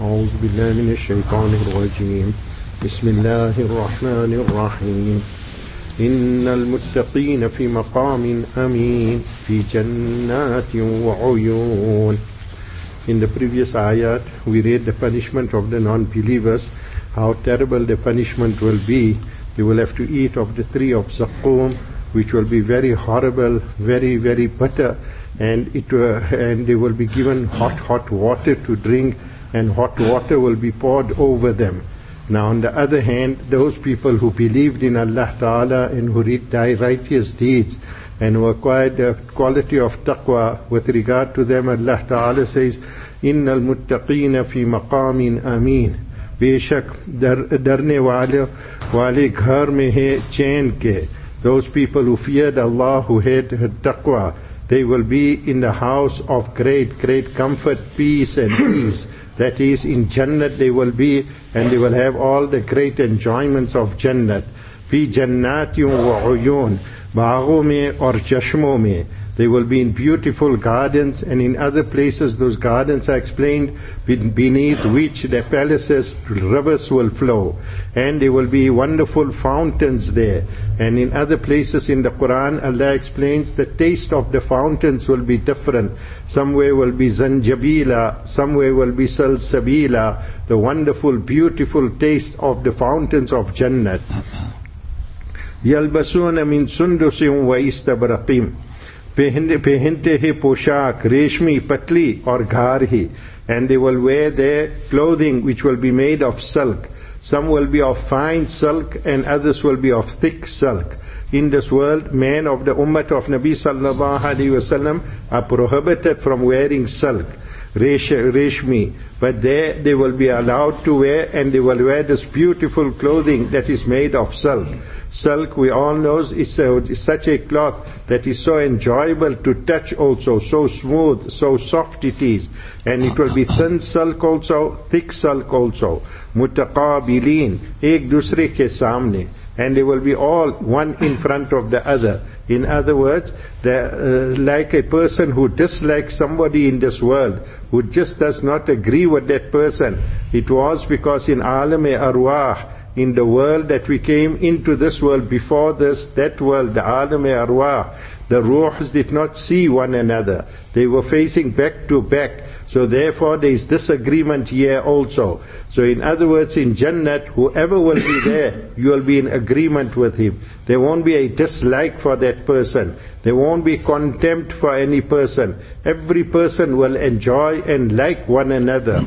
أعوذ بالله من الشيطان الرجيم بسم الله الرحمن الرحيم إن المتقين في مقام أمين في جنات وعيون. In the previous ayat we read the punishment of the non-believers, how terrible the punishment will be. They will have to eat of the tree of Zaqqum, which will be very horrible, very, very bitter, and they will be given hot water to drink, and hot water will be poured over them. Now on the other hand, those people who believed in Allah Ta'ala and who did righteous deeds and who acquired the quality of taqwa, with regard to them Allah Ta'ala says, إِنَّ الْمُتَّقِينَ فِي مَقَامٍ أَمِينٍ. बेशक डरने वाले घर में है चैन के. Those people who feared Allah, who had taqwa, they will be in the house of great comfort, peace and ease. That is, in Jannat they will be, and they will have all the great enjoyments of Jannat. Fi jannatin wa uyun, बागों में और चश्मों में. They will be in beautiful gardens, and in other places those gardens are explained beneath which the palaces, rivers will flow, and there will be wonderful fountains there. And in other places in the Quran, Allah explains the taste of the fountains will be different. Somewhere will be zanjabila, somewhere will be salsabila, the wonderful, beautiful taste of the fountains of Jannat. يَلْبَسُونَ مِن سُنْدُسٍ وَإِسْتَبْرَقٍ. पहनते हैं पोशाक रेशमी पतली और घारी, and they will wear their clothing which will be made of silk. Some will be of fine silk and others will be of thick silk. In this world, men of the ummah of Nabi sallallahu alaihi wasallam are prohibited from wearing silk, reshmi, but there they will be allowed to wear, and they will wear this beautiful clothing that is made of silk. Silk, we all know, is such a cloth that is so enjoyable to touch also, so smooth, so soft it is, and it will be thin silk also, thick silk also. Mutaqabilin, ek dusre ke samne, and they will be all one in front of the other. In other words, like a person who dislikes somebody in this world, who just does not agree with that person. It was because in alam-e-arwah, in the world that we came into this world, before this, that world, the alam-e-arwah, the ruhs did not see one another. They were facing back to back. So therefore there is disagreement here also. So in other words, in Jannat, whoever will be there, you will be in agreement with him. There won't be a dislike for that person. There won't be contempt for any person. Every person will enjoy and like one another.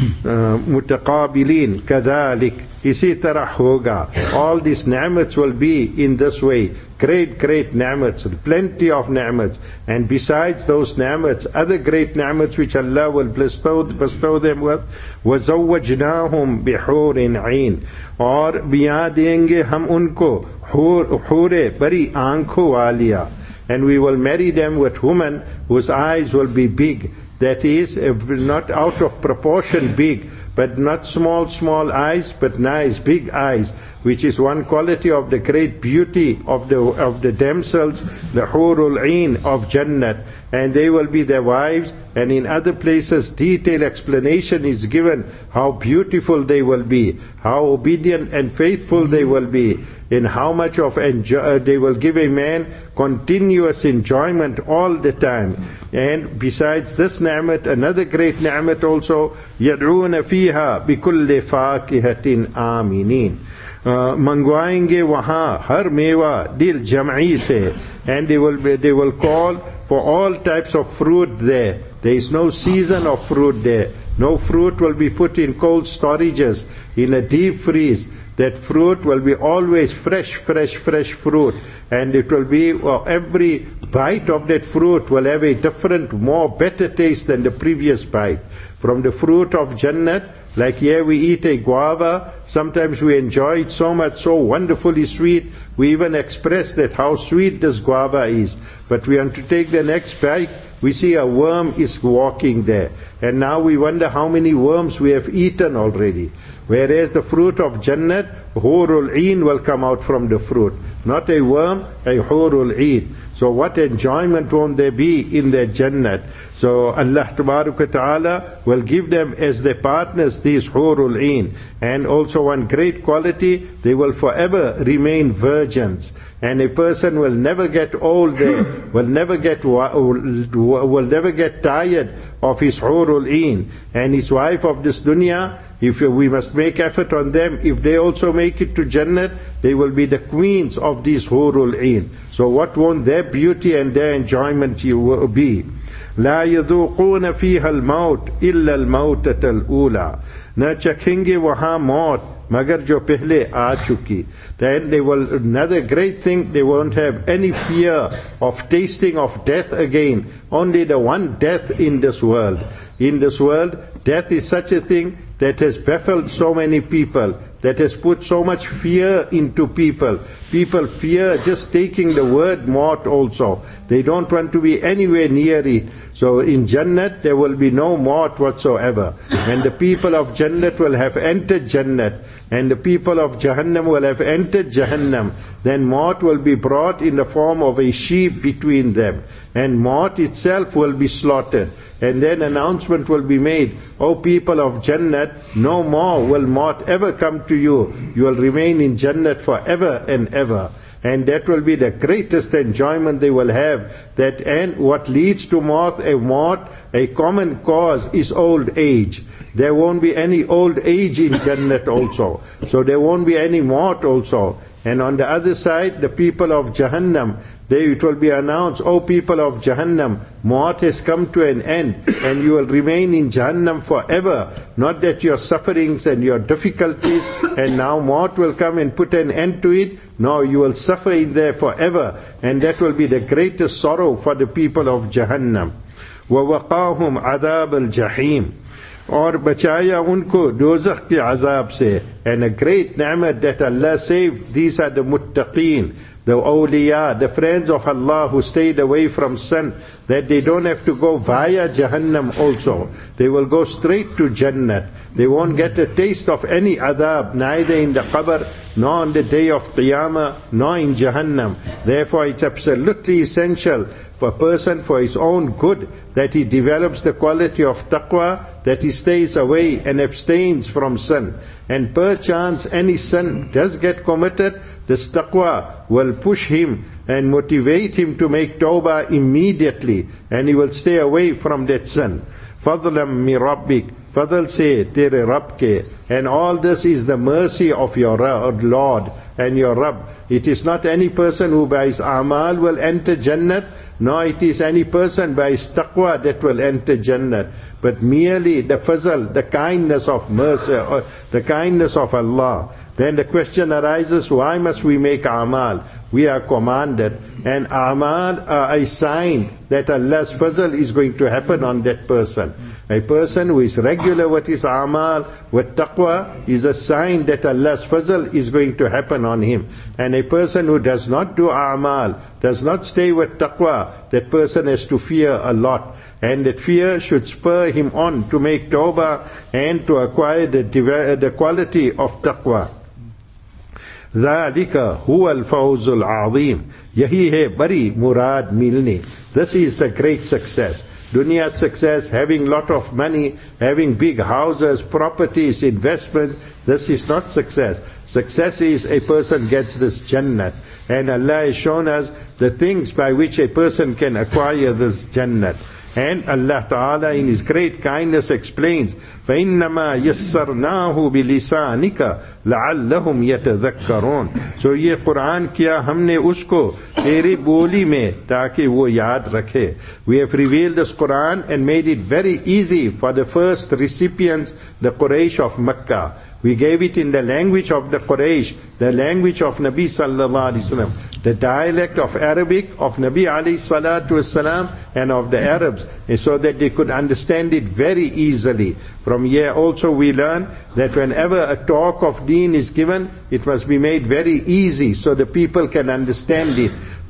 Mutaqabilin, kadhalik. Isi tarah hoga. All these ni'mats will be in this way. Great ni'mats, plenty of ni'mats. And besides those ni'mats, other great ni'mats which Allah will bestow them with, وَزَوَّجْنَاهُمْ بِحُورٍ عَيْنٍ. और बिया देंगे हम उनको हूरे बड़ी आंखों Walia. And we will marry them with women whose eyes will be big. That is, not out of proportion big, but not small eyes, but nice, big eyes, which is one quality of the great beauty of the damsels, the Hurul Ain of Jannat. And they will be their wives, and in other places detailed explanation is given how beautiful they will be, how obedient and faithful they will be, in how much of they will give a man continuous enjoyment all the time. And besides this ni'mat, another great ni'mat also, يَدْعُونَ فِيهَا بِكُلِّ فَاكِهَةٍ آمِنِينَ. मंगवाएंगे वहाँ हर मेवा दिल जमई से, and they will call for all types of fruit there. There is no season of fruit there. No fruit will be put in cold storages, in a deep freeze. That fruit will be always fresh fruit, and it will be, every bite of that fruit will have a different, better taste than the previous bite. From the fruit of Jannat, like here we eat a guava, sometimes we enjoy it so much, so wonderfully sweet, we even express that how sweet this guava is. But we want to take the next bite, we see a worm is walking there, and now we wonder how many worms we have eaten already. Whereas the fruit of Jannat, Hurul Ain will come out from the fruit. Not a worm, a Hurul Ain. So what enjoyment won't there be in their Jannat? So Allah Ta'ala will give them as their partners these Hurul Ain. And also one great quality, they will forever remain virgins. And a person will never get old there, will never get tired of his Hurul Ain. And his wife of this dunya, if we must make effort on them, if they also make it to Jannat, they will be the queens of these Hurul Ain. So what won't their beauty and their enjoyment be? لا يذوقون فيها الموت إلا الموتة الأولى. न चखेंगे वहां मौत मगर जो पहले आ चुकी. Then they will, another great thing, they won't have any fear of tasting of death again. Only the one death in this world. In this world, death is such a thing that has baffled so many people, that has put so much fear into people. People fear just taking the word maut also. They don't want to be anywhere near it. So in Jannat there will be no maut whatsoever. And the people of Jannat will have entered Jannat. And the people of Jahannam will have entered Jahannam. Then maut will be brought in the form of a sheep between them. And maut itself will be slaughtered. And then announcement will be made, O people of Jannat, no more will maut ever come to you. You will remain in Jannat forever and ever. And that will be the greatest enjoyment they will have. That, and what leads to maut, a common cause is old age. There won't be any old age in Jannat also. So there won't be any maut also. And on the other side, the people of Jahannam, it will be announced, O people of Jahannam, maut has come to an end and you will remain in Jahannam forever. Not that your sufferings and your difficulties and now maut will come and put an end to it. No, you will suffer in there forever. And that will be the greatest sorrow for the people of Jahannam. وَوَقَاهُمْ عَذَابَ الْجَحِيمِ. और बचाया उनको दोज़ख के अजाब से. And a great ni'mat that Allah saved, these are the muttaqeen, the awliya, the friends of Allah who stayed away from sin, that they don't have to go via Jahannam also. They will go straight to Jannat. They won't get a taste of any adab, neither in the qabr, nor on the day of Qiyamah, nor in Jahannam. Therefore it's absolutely essential for a person, for his own good, that he develops the quality of taqwa, that he stays away and abstains from sin. And perchance any sin does get committed, this taqwa will push him and motivate him to make tawbah immediately, and he will stay away from that sin. فَضْلًا مِّن رَبِّكَ. Fadl say, Tere Rabb ke. And all this is the mercy of your Lord and your Rabb. It is not any person who by his amal will enter Jannat, nor it is any person by his taqwa that will enter Jannat, but merely the fazl, the kindness of mercy, or the kindness of Allah. Then the question arises, why must we make amal? We are commanded, and amal are a sign that Allah's fazl is going to happen on that person. A person who is regular with his amal, with taqwa, is a sign that Allah's fazl is going to happen on him. And a person who does not do amal, does not stay with taqwa, that person has to fear a lot. And that fear should spur him on to make tawbah and to acquire the quality of taqwa. ذَلِكَ هُوَ الْفَوْزُ الْعَظِيمُ. Yahi hai bari murad milne. This is the great success. Dunya's success, having lot of money, having big houses, properties, investments, this is not success. Success is a person gets this Jannat. And Allah has shown us the things by which a person can acquire this Jannat. And Allah Ta'ala in His great kindness explains, فَإِنَّمَا يَسَّرْنَاهُ بِلِسَانِكَ لَعَلَّهُمْ يَتَذَكَّرُونَ. So ये कुरान किया हमने उसको तेरी बोली में ताकि वो याद रखे. We have revealed this Quran and made it very easy for the first recipients, the Quraysh of Makkah. We gave it in the language of the Quraysh, the language of Nabi sallallahu alaihi wasallam, the dialect of Arabic of Nabi alayhi salatu wasalam and of the Arabs, so that they could understand it very easily. From here also we learn that whenever a talk of deen is given, it must be made very easy so the people can understand it.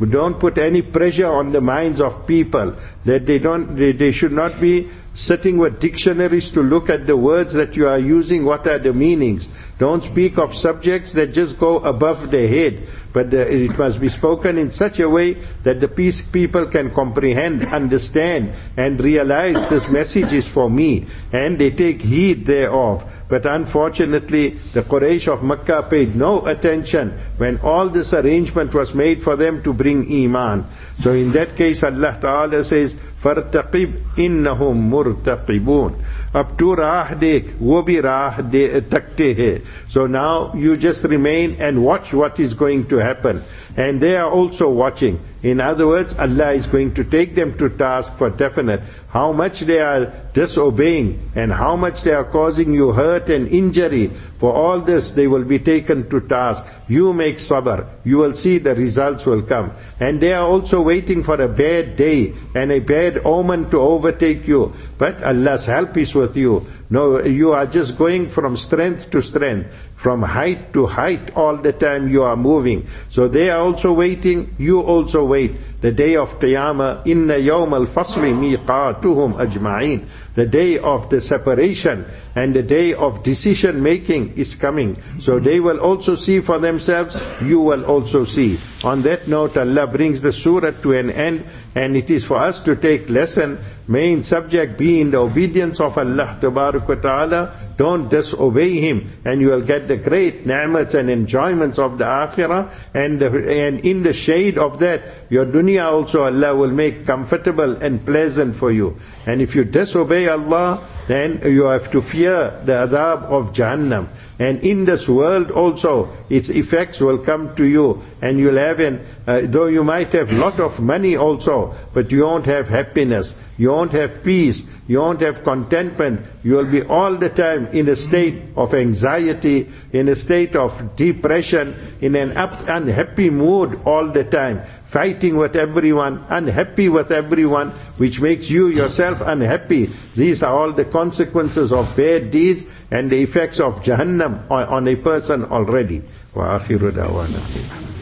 Don't put any pressure on the minds of people that they should not be sitting with dictionaries to look at the words that you are using, what are the meanings. Don't speak of subjects that just go above the head, but it must be spoken in such a way that the people can comprehend, understand, and realize this message is for me, and they take heed thereof. But unfortunately, the Quraysh of Makkah paid no attention when all this arrangement was made for them to bring Iman. So in that case, Allah Ta'ala says, فَارْتَقِبْ إِنَّهُمْ مُرْتَقِبُونَ. Up to raah dekh, wo bhi raah takte hai. So now you just remain and watch what is going to happen. And they are also watching. In other words, Allah is going to take them to task for definite. How much they are disobeying and how much they are causing you hurt and injury. For all this they will be taken to task. You make sabr. You will see the results will come. And they are also waiting for a bad day and a bad omen to overtake you. But Allah's help is with you. No, you are just going from strength to strength. From height to height all the time you are moving. So they are also waiting, you also wait. The day of Qiyamah, inna yawm al-fasli miqatuhum ajma'in. The day of the separation and the day of decision making is coming. So they will also see for themselves, you will also see. On that note, Allah brings the surah to an end, and it is for us to take lesson. Main subject be in the obedience of Allah Ta'ala. Don't disobey Him, and you will get the great ni'mats and enjoyments of the akhirah, and in the shade of that, your dunya also Allah will make comfortable and pleasant for you. And if you disobey Allah, then you have to fear the adhab of Jahannam. And in this world also, its effects will come to you, and you'll have though you might have lot of money also, but you won't have happiness, you won't have peace, you won't have contentment. You will be all the time in a state of anxiety, in a state of depression, in an unhappy mood all the time, fighting with everyone, unhappy with everyone, which makes you yourself unhappy. These are all the consequences of bad deeds and the effects of Jahannam on a person already. Wa akhiru da'wana.